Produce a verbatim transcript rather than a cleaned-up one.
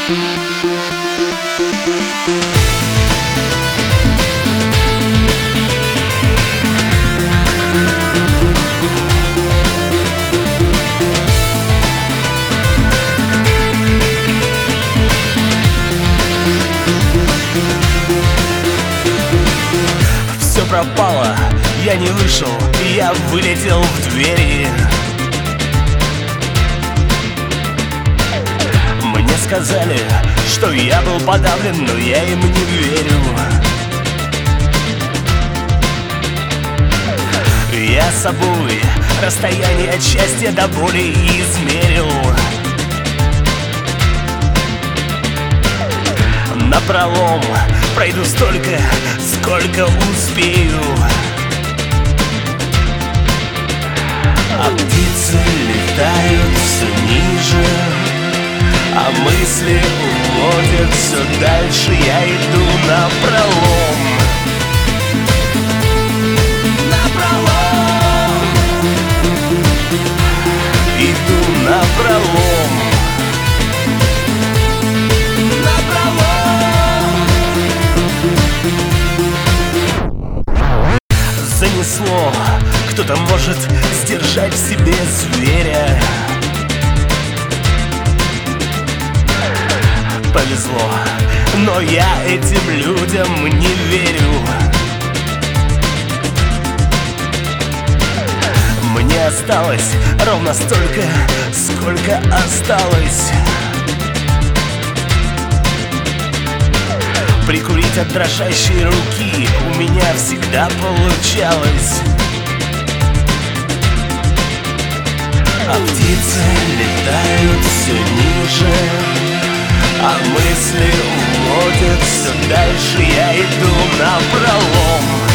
Все пропало, я не вышел, я вылетел в двери. Мне сказали, что я был подавлен, но я им не верю. Я собой расстояние от счастья до боли измерил. Напролом пройду столько, сколько успею. А птицы летают все ниже, а мысли уводят все дальше. Я иду напролом. Напролом. Иду напролом. Занесло, кто-то может сдержать в себе зверя. Повезло, но я этим людям не верю. Мне осталось ровно столько, сколько осталось. Прикурить от дрожащей руки у меня всегда получалось. А птицы летают все ниже, а мысли уводят все дальше. Я иду напролом.